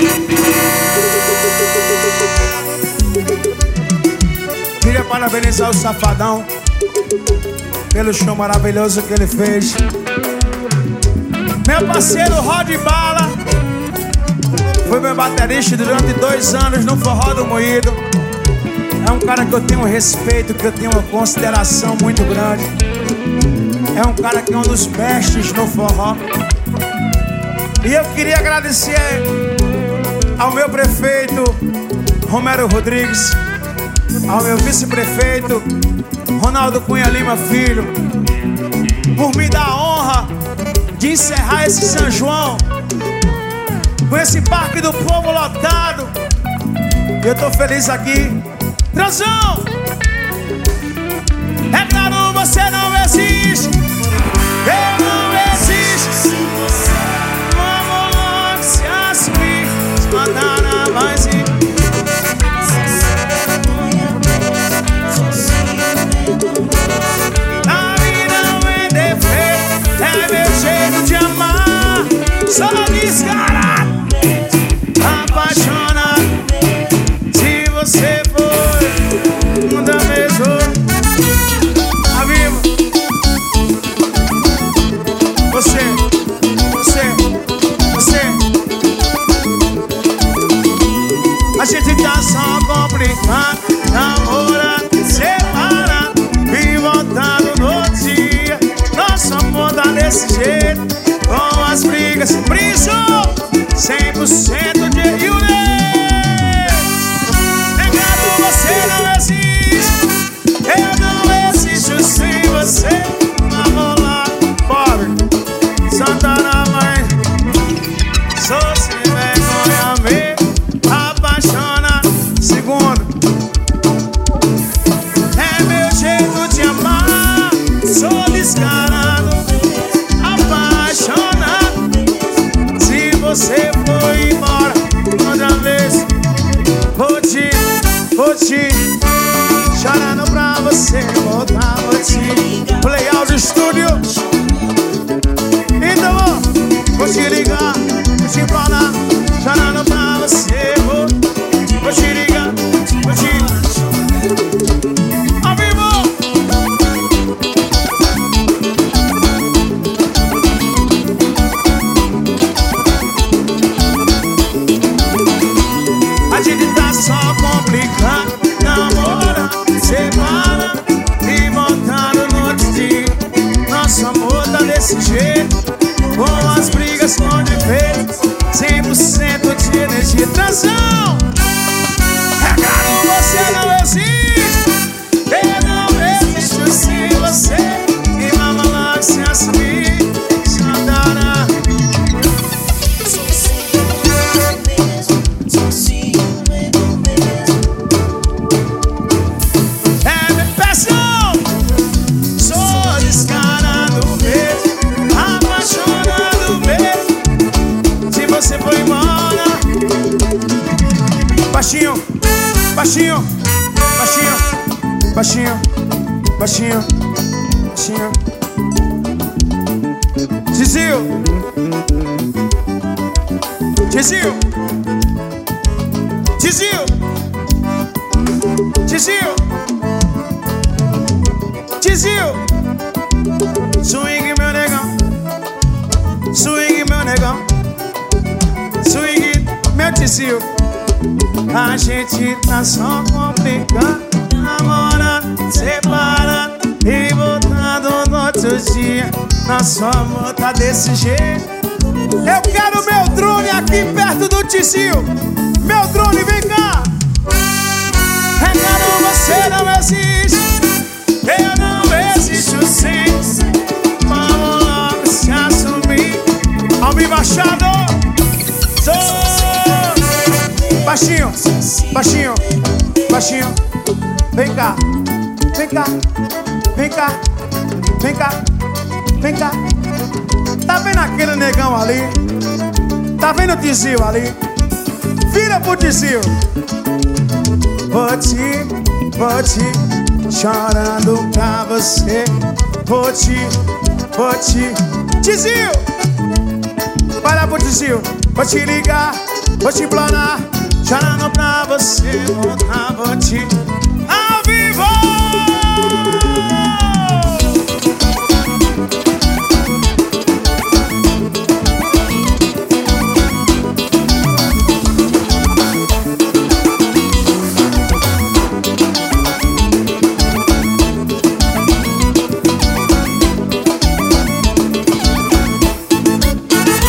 Queria parabenizar o Safadão pelo show maravilhoso que ele fez. Meu parceiro Rod Bala foi meu baterista durante 2 anos no Forró do Moído. É um cara que eu tenho respeito, que eu tenho uma consideração muito grande. É um cara que é um dos mestres no forró. E eu queria agradecer ao meu prefeito Romero Rodrigues, ao meu vice-prefeito Ronaldo Cunha Lima Filho, por me dar a honra de encerrar esse São João com esse Parque do Povo lotado. Eu tô feliz aqui. Transão! É claro, você não existe. Eu não existo. Vamos logo se assumir. Mandar na base. A vida não é defeito, é meu jeito de amar. Só descarado, apaixonado. Se você for um da mesma, a viva. Você. A gente tá só complicado, namorando, separado e voltando no dia. Nosso amor tá desse jeito, com as brigas, prisão, 100% de Yuri. Negado, você não existe. Eu não existo sem você. Vamos lá, pobre Santana, mãe. Sou sem vergonha, me apaixona. Segundo, é meu jeito de amar. Sou descarado, apaixonado. Se você for embora outra vez, vou te chorando pra você voltar, vou te Play House Studio. Então vou te ligar, vou te falar, chorando pra você, vou te ligar, vou te ao vivo. A gente tá só complicando, namora, separa e voltando no outro dia. Nosso amor tá desse jeito, com as brigas com defeito, 100% de energia. Transão! É claro, você não existe. Eu não existo sem você. E vamos logo se assumir. Santana. É minha pressão. Sou descarado mesmo, apaixonado mesmo. Se você for embora, baixinho, baixinho, baixinho, baixinho, baixinho, baixinho. Tizio, Tizio, Tizio, Tizio, Tizio. Swing, meu negão. Swing, meu negão. Swing, meu Tizio. A gente tá só complicando, namorando, separando e voltando no outro dia. Nosso amor tá desse jeito. Eu quero meu drone aqui perto do Tizio. Meu drone, vem cá. É claro, você não existe. Eu não existo sem. Vamos logo se assumir. Almi Machado. Baixinho, baixinho, baixinho. Vem cá, vem cá, vem cá, vem cá, vem cá. Tá vendo aquele negão ali? Tá vendo o Tizio ali? Vira pro Tizio. Vou te chorando pra você. Vou te Tizio. Vai lá pro Tizio. Vou te ligar, vou te planar, chorando pra você voltar, vou te...